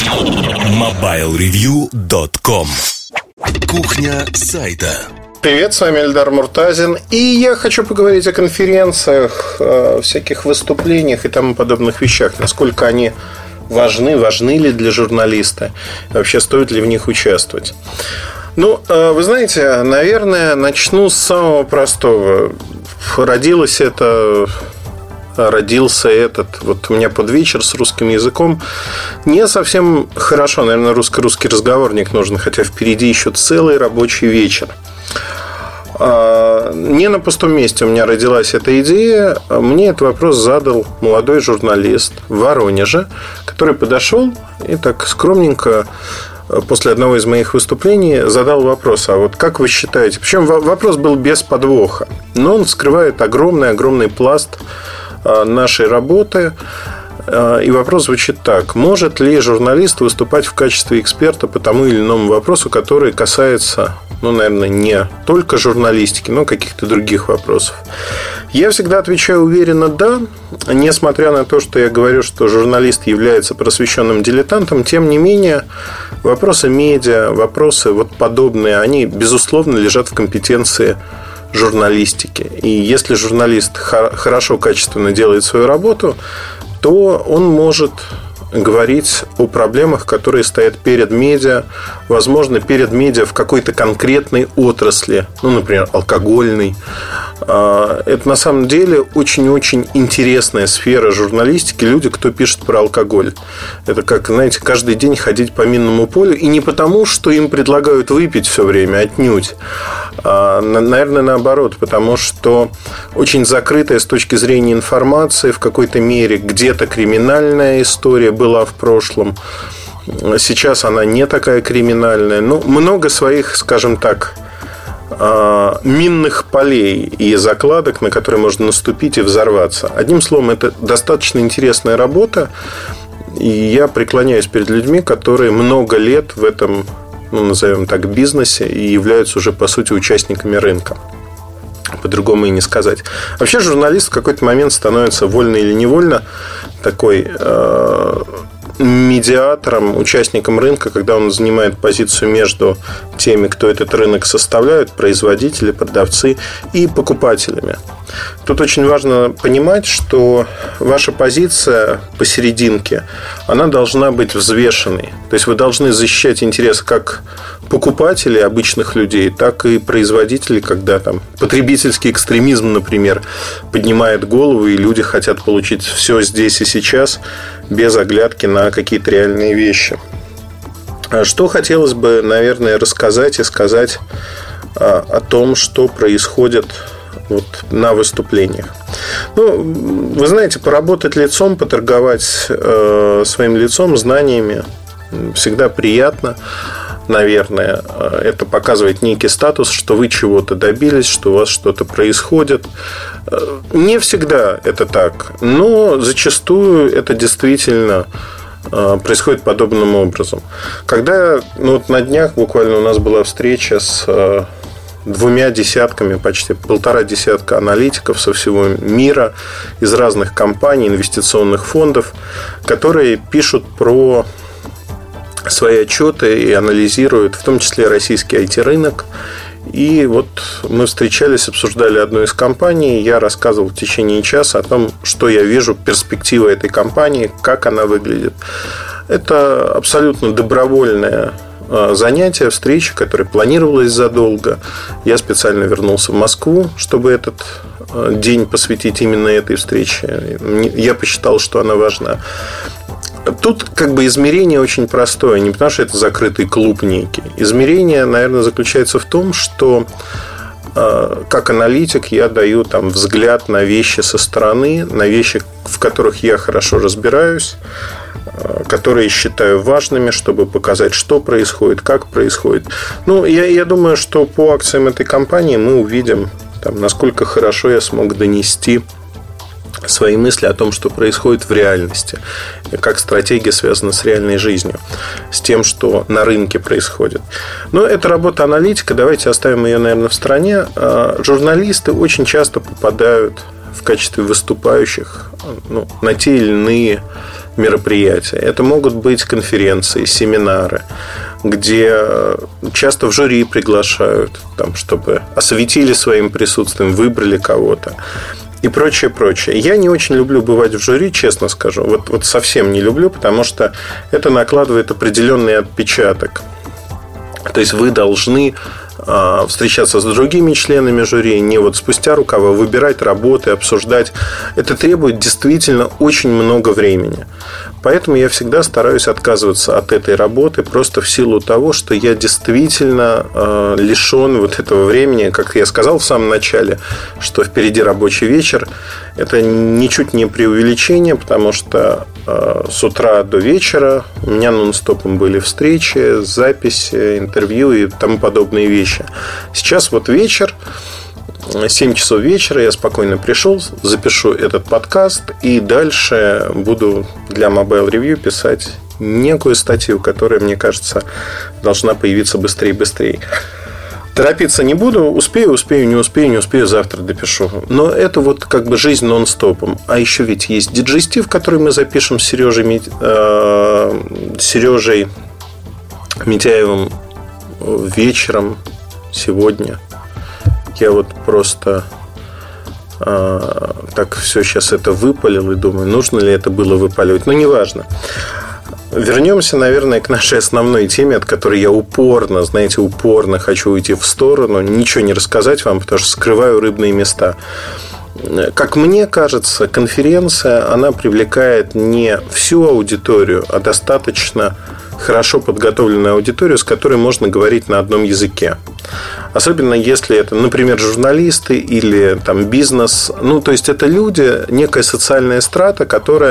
MobileReview.com. Кухня сайта. Привет, с вами Эльдар Муртазин. И я хочу поговорить о конференциях, всяких выступлениях и тому подобных вещах. Насколько они важны ли для журналиста, вообще стоит ли в них участвовать. Ну, вы знаете, наверное, начну с самого простого. Родился этот, вот у меня под вечер с русским языком не совсем хорошо. Наверное, русский разговорник нужен, хотя впереди еще целый рабочий вечер. Не на пустом месте у меня родилась эта идея. Мне этот вопрос задал молодой журналист в Воронеже, который подошел и так скромненько после одного из моих выступлений задал вопрос: а вот как вы считаете? Причем вопрос был без подвоха, но он вскрывает огромный пласт нашей работы. И вопрос звучит так: может ли журналист выступать в качестве эксперта по тому или иному вопросу, который касается, наверное, не только журналистики, но каких-то других вопросов? Я всегда отвечаю уверенно «да», несмотря на то, что я говорю, что журналист является просвещенным дилетантом. Тем не менее, вопросы медиа, вопросы вот подобные, они, безусловно, лежат в компетенции журналистики. И если журналист хорошо, качественно делает свою работу, то он может говорить о проблемах, которые стоят перед медиа, возможно, перед медиа в какой-то конкретной отрасли, например, алкогольной. Это на самом деле очень-очень интересная сфера журналистики. Люди, кто пишет про алкоголь, это как, знаете, каждый день ходить по минному полю. И не потому, что им предлагают выпить все время, отнюдь. Наверное, наоборот, потому что очень закрытая с точки зрения информации, в какой-то мере где-то криминальная история была в прошлом. Сейчас она не такая криминальная. Много своих, скажем так, минных полей и закладок, на которые можно наступить и взорваться. Одним словом, это достаточно интересная работа. И я преклоняюсь перед людьми, которые много лет в этом, назовем так, бизнесе и являются уже, по сути, участниками рынка. По-другому и не сказать. Вообще журналист в какой-то момент становится, вольно или невольно, такой медиатором, участником рынка, когда он занимает позицию между теми, кто этот рынок составляет, производители, продавцы, и покупателями. Тут очень важно понимать, что ваша позиция посерединке, она должна быть взвешенной. То есть вы должны защищать интересы как покупателей, обычных людей, так и производителей, когда там потребительский экстремизм, например, поднимает голову, и люди хотят получить все здесь и сейчас, без оглядки на какие-то реальные вещи. Что хотелось бы, наверное, рассказать и сказать о том, что происходит на выступлениях. Вы знаете, поработать лицом, поторговать своим лицом, знаниями всегда приятно. Наверное, это показывает некий статус, что вы чего-то добились, что у вас что-то происходит. Не всегда это так, но зачастую это действительно происходит подобным образом. Когда на днях буквально у нас была встреча с 2 десятками, почти 1,5 десятка аналитиков со всего мира, из разных компаний, инвестиционных фондов, которые пишут про свои отчеты и анализируют, в том числе, российский IT-рынок. И мы встречались, обсуждали одну из компаний. Я рассказывал в течение часа о том, что я вижу, перспективы этой компании, как она выглядит. Это абсолютно добровольное занятие, встреча, которая планировалась задолго. Я специально вернулся в Москву, чтобы этот день посвятить именно этой встрече. Я посчитал, что она важна. Тут измерение очень простое. Не потому, что это закрытый клуб некий. Измерение, наверное, заключается в том, что как аналитик я даю взгляд на вещи со стороны, на вещи, в которых я хорошо разбираюсь, которые считаю важными, чтобы показать, что происходит, как происходит. Я думаю, что по акциям этой компании мы увидим, насколько хорошо я смог донести свои мысли о том, что происходит в реальности, как стратегия связана с реальной жизнью, с тем, что на рынке происходит. Но это работа аналитика, давайте оставим ее, наверное, в стороне. Журналисты очень часто попадают в качестве выступающих на те или иные мероприятия. Это могут быть конференции, семинары, где часто в жюри приглашают, чтобы осветили своим присутствием, выбрали кого-то и прочее, прочее. Я не очень люблю бывать в жюри, честно скажу. Вот совсем не люблю, потому что это накладывает определенный отпечаток. То есть вы должны встречаться с другими членами жюри, не спустя рукава, выбирать работы, обсуждать. Это требует действительно очень много времени. Поэтому я всегда стараюсь отказываться от этой работы просто в силу того, что я действительно лишен этого времени. Как я сказал в самом начале, что впереди рабочий вечер. Это ничуть не преувеличение, потому что с утра до вечера у меня нон-стопом были встречи, записи, интервью и тому подобные вещи. Сейчас вечер, 7 часов вечера, я спокойно пришел, запишу этот подкаст и дальше буду для Mobile Review писать некую статью, которая, мне кажется, должна появиться быстрее и быстрее. Торопиться не буду, успею, не успею, завтра допишу. Но это жизнь нон-стопом. А еще ведь есть диджестив, который мы запишем с Сережей Митяевым вечером сегодня. Я просто так все сейчас это выпалил и думаю, нужно ли это было выпаливать. Но неважно. Вернемся, наверное, к нашей основной теме, от которой я упорно хочу уйти в сторону, ничего не рассказать вам, потому что скрываю рыбные места. Как мне кажется, конференция, она привлекает не всю аудиторию, а достаточно хорошо подготовленную аудиторию, с которой можно говорить на одном языке. Особенно если это, например, журналисты или бизнес. То есть это люди, некая социальная страта,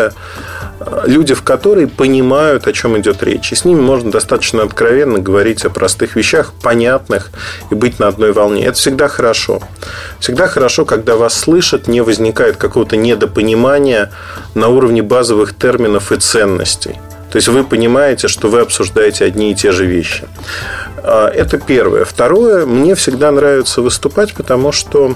люди в которой понимают, о чем идет речь. И с ними можно достаточно откровенно говорить о простых вещах, понятных, и быть на одной волне. Это всегда хорошо. Всегда хорошо, когда вас слышат, не возникает какого-то недопонимания на уровне базовых терминов и ценностей. То есть вы понимаете, что вы обсуждаете одни и те же вещи. Это первое. Второе, мне всегда нравится выступать, потому что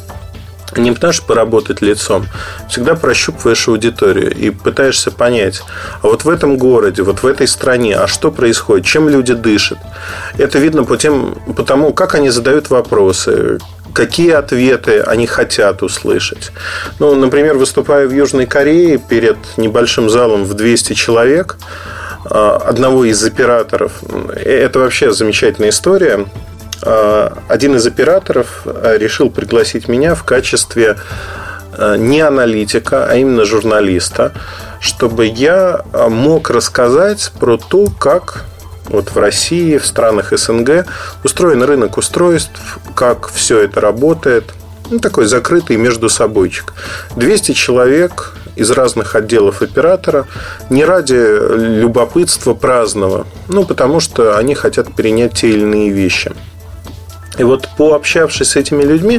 не потому что поработать лицом, всегда прощупываешь аудиторию и пытаешься понять, а в этом городе, в этой стране, а что происходит, чем люди дышат. Это видно по тому, как они задают вопросы, какие ответы они хотят услышать. Например, выступая в Южной Корее перед небольшим залом в 200 человек, одного из операторов, это вообще замечательная история. Один из операторов решил пригласить меня в качестве не аналитика, а именно журналиста, чтобы я мог рассказать про то, как в России, в странах СНГ устроен рынок устройств, как все это работает. Такой закрытый междусобойчик. 200 человек из разных отделов оператора, не ради любопытства праздного, потому что они хотят перенять те или иные вещи. И пообщавшись с этими людьми,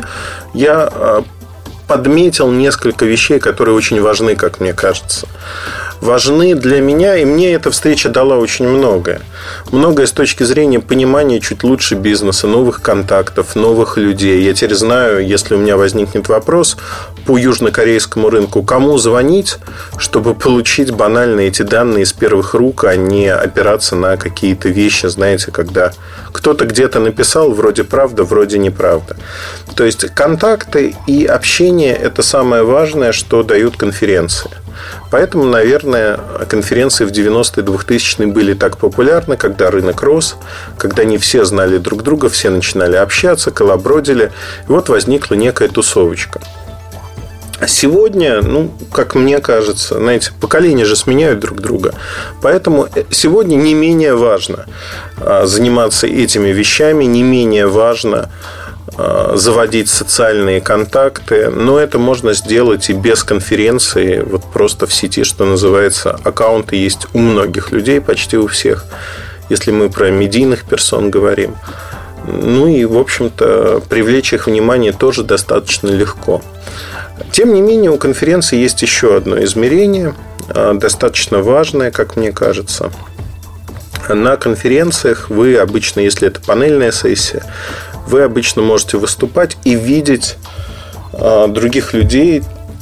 я подметил несколько вещей, которые очень важны, как мне кажется. Важны для меня, и мне эта встреча дала очень многое. Многое с точки зрения понимания чуть лучше бизнеса, новых контактов, новых людей. Я теперь знаю, если у меня возникнет вопрос по южнокорейскому рынку, кому звонить, чтобы получить банально эти данные из первых рук, а не опираться на какие-то вещи, знаете, когда кто-то где-то написал, вроде правда, вроде неправда. То есть контакты и общение – это самое важное, что дают конференции. Поэтому, наверное, конференции в 90-е, 2000-е были так популярны, когда рынок рос, когда не все знали друг друга, все начинали общаться, колобродили. И возникла некая тусовочка. А сегодня, как мне кажется, знаете, поколения же сменяют друг друга. Поэтому сегодня не менее важно заниматься этими вещами, не менее важно заводить социальные контакты. Но это можно сделать и без конференции. Просто в сети, что называется, аккаунты есть у многих людей, почти у всех, если мы про медийных персон говорим. И, в общем-то, привлечь их внимание тоже достаточно легко. Тем не менее, у конференции есть еще одно измерение, достаточно важное, как мне кажется. На конференциях вы обычно, если это панельная сессия, вы обычно можете выступать и видеть других людей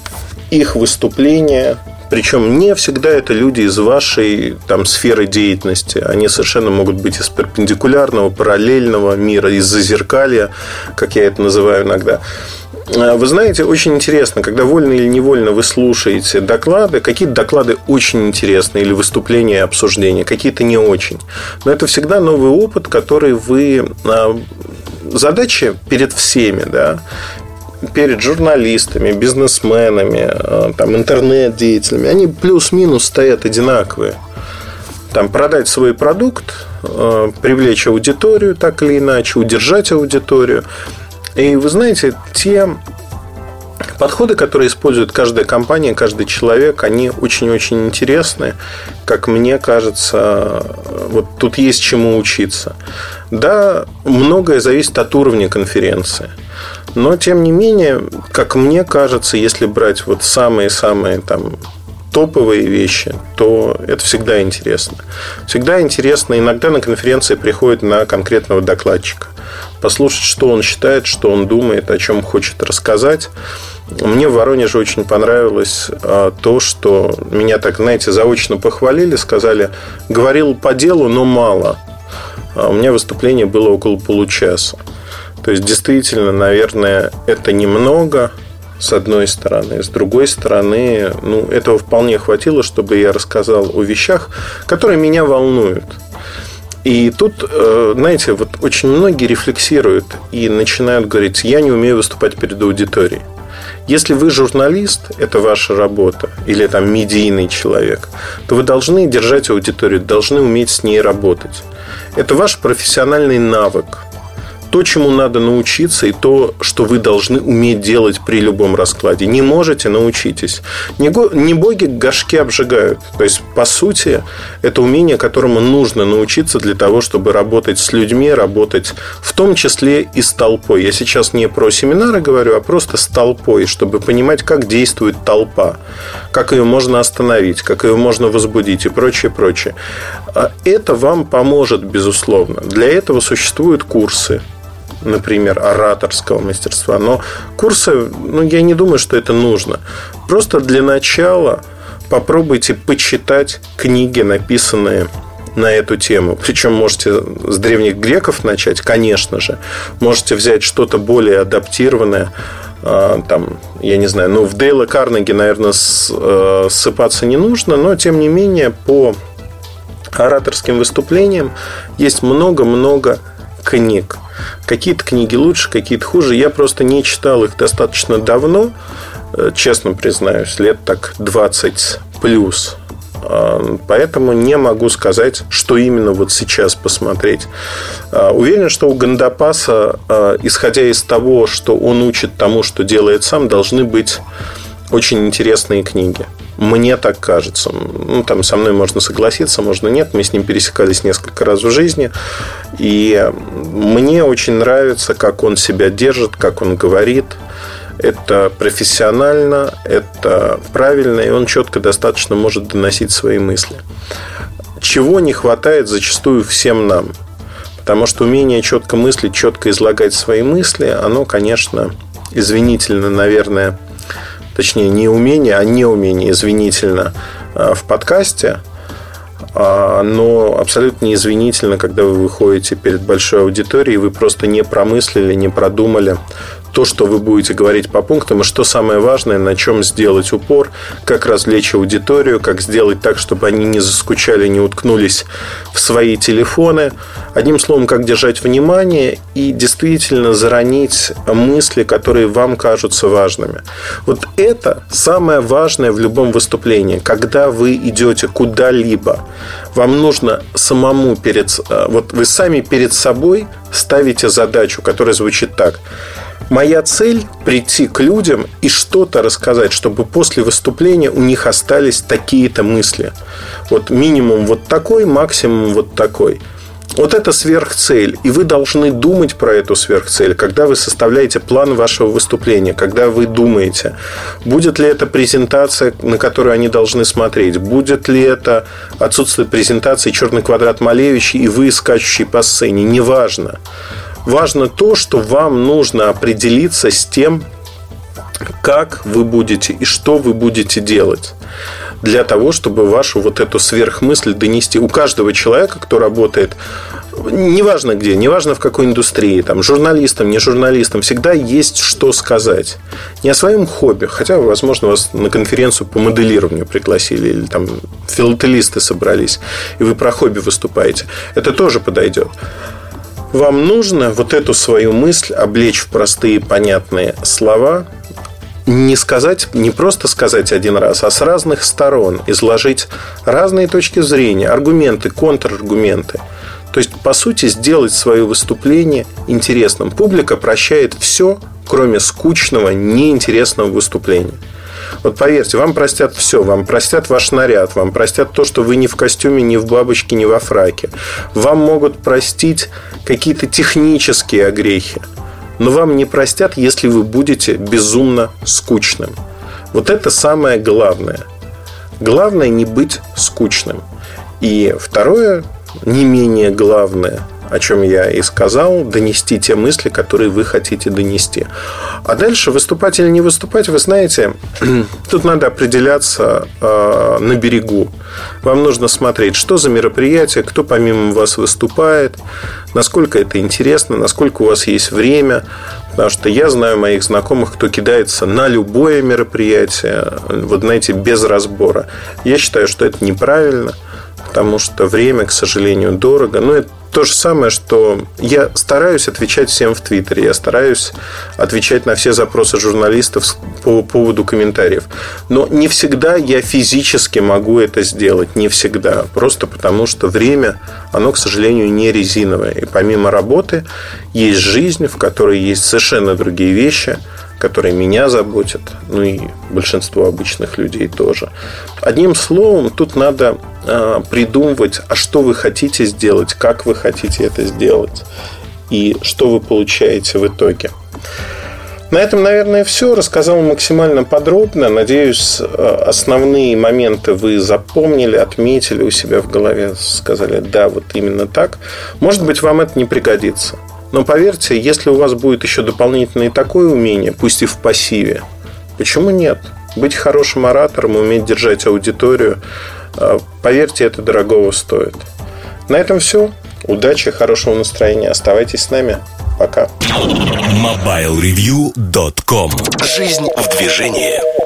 их выступления. Причем не всегда это люди из вашей сферы деятельности. Они совершенно могут быть из перпендикулярного, параллельного мира, из зазеркалья, как я это называю иногда. Вы знаете, очень интересно, когда вольно или невольно вы слушаете доклады, какие-то доклады очень интересные, или выступления и обсуждения, какие-то не очень. Но это всегда новый опыт, который вы... Задача перед всеми, да, перед журналистами, бизнесменами, интернет-деятелями, они плюс-минус стоят одинаковые. Продать свой продукт, привлечь аудиторию так или иначе, удержать аудиторию. И вы знаете, те подходы, которые использует каждая компания, каждый человек, они очень-очень интересны. Как мне кажется, вот тут есть чему учиться. Да, многое зависит от уровня конференции. Но, тем не менее, как мне кажется, если брать вот самые-самые топовые вещи, то это всегда интересно. Всегда интересно. Иногда на конференции приходит на конкретного докладчика. Послушать, что он считает, что он думает, о чем хочет рассказать. Мне в Воронеже очень понравилось то, что меня так, знаете, заочно похвалили, сказали, говорил по делу, но мало. А у меня выступление было около получаса. То есть, действительно, наверное, это немного, с одной стороны. С другой стороны, этого вполне хватило, чтобы я рассказал о вещах, которые меня волнуют. И тут, знаете, вот очень многие рефлексируют и начинают говорить, я не умею выступать перед аудиторией. Если вы журналист, это ваша работа, или медийный человек, то вы должны держать аудиторию, должны уметь с ней работать. Это ваш профессиональный навык. То, чему надо научиться, и то, что вы должны уметь делать при любом раскладе. Не можете — научитесь. Не боги горшки обжигают. То есть, по сути, это умение, которому нужно научиться для того, чтобы работать с людьми, работать в том числе и с толпой. Я сейчас не про семинары говорю, а просто с толпой, чтобы понимать, как действует толпа, как ее можно остановить, как ее можно возбудить и прочее, прочее. Это вам поможет, безусловно. Для этого существуют курсы, например, ораторского мастерства. Но курсы, я не думаю, что это нужно. Просто для начала попробуйте почитать книги, написанные на эту тему. Причем можете с древних греков начать, конечно же. Можете взять что-то более адаптированное. Я не знаю, в Дейла Карнеги, наверное, ссыпаться не нужно. Но, тем не менее, по ораторским выступлениям есть много-много книг. Какие-то книги лучше, какие-то хуже. Я просто не читал их достаточно давно. Честно признаюсь, лет 20 плюс. Поэтому не могу сказать, что именно вот сейчас посмотреть. Уверен, что у Гандапаса, исходя из того, что он учит тому, что делает сам, должны быть очень интересные книги. Мне так кажется. Со мной можно согласиться, можно нет. Мы с ним пересекались несколько раз в жизни. И мне очень нравится, как он себя держит, как он говорит. Это профессионально, это правильно, и он четко достаточно может доносить свои мысли. Чего не хватает зачастую всем нам. Потому что умение четко мыслить, четко излагать свои мысли, оно, конечно, извинительно, наверное, точнее, не умение, а неумение, извинительно, в подкасте, но абсолютно неизвинительно, когда вы выходите перед большой аудиторией, вы просто не промыслили, не продумали то, что вы будете говорить по пунктам, и что самое важное, на чем сделать упор, как развлечь аудиторию, как сделать так, чтобы они не заскучали, не уткнулись в свои телефоны. Одним словом, как держать внимание и действительно заронить мысли, которые вам кажутся важными. Вот это самое важное в любом выступлении. Когда вы идете куда-либо, вам нужно самому вот вы сами перед собой ставите задачу, которая звучит так. Моя цель – прийти к людям и что-то рассказать, чтобы после выступления у них остались такие-то мысли. Вот минимум вот такой, максимум вот такой. Вот это сверхцель. И вы должны думать про эту сверхцель, когда вы составляете план вашего выступления, когда вы думаете, будет ли это презентация, на которую они должны смотреть, будет ли это отсутствие презентации, черный квадрат Малевича и вы, скачущий по сцене. Неважно. Важно то, что вам нужно определиться с тем, как вы будете и что вы будете делать для того, чтобы вашу вот эту сверхмысль донести. У каждого человека, кто работает, неважно где, неважно в какой индустрии, там, журналистом, не журналистом, всегда есть что сказать. Не о своем хобби, хотя, возможно, вас на конференцию по моделированию пригласили, или там филателисты собрались, и вы про хобби выступаете. Это тоже подойдет. Вам нужно вот эту свою мысль облечь в простые, понятные слова, не просто сказать один раз, а с разных сторон изложить разные точки зрения, аргументы, контраргументы. То есть, по сути, сделать свое выступление интересным. Публика прощает все, кроме скучного, неинтересного выступления. Вот поверьте, вам простят все. Вам простят ваш наряд, вам простят то, что вы не в костюме, не в бабочке, не во фраке. Вам могут простить какие-то технические огрехи. Но вам не простят, если вы будете безумно скучным. Вот это самое главное. Главное не быть скучным. И второе, не менее главное, о чем я и сказал, донести те мысли, которые вы хотите донести. А дальше выступать или не выступать, вы знаете, тут надо определяться на берегу. Вам нужно смотреть, что за мероприятие, кто помимо вас выступает, насколько это интересно, насколько у вас есть время. Потому что я знаю моих знакомых, кто кидается на любое мероприятие, вот знаете, без разбора. Я считаю, что это неправильно, потому что время, к сожалению, дорого. Но это то же самое, что я стараюсь отвечать всем в Твиттере. Я стараюсь отвечать на все запросы журналистов по поводу комментариев. Но не всегда я физически могу это сделать. Не всегда. Просто потому, что время, оно, к сожалению, не резиновое. И помимо работы есть жизнь, в которой есть совершенно другие вещи, которые меня заботят, ну и большинство обычных людей тоже. Одним словом, тут надо придумывать, а что вы хотите сделать, как вы хотите это сделать и что вы получаете в итоге. На этом, наверное, все. Рассказал максимально подробно. Надеюсь, основные моменты вы запомнили, отметили у себя в голове, сказали, да, вот именно так. Может быть, вам это не пригодится. Но поверьте, если у вас будет еще дополнительное такое умение, пусть и в пассиве, почему нет? Быть хорошим оратором, уметь держать аудиторию, поверьте, это дорогого стоит. На этом все. Удачи, хорошего настроения. Оставайтесь с нами. Пока. MobileReview.com. Жизнь в движении.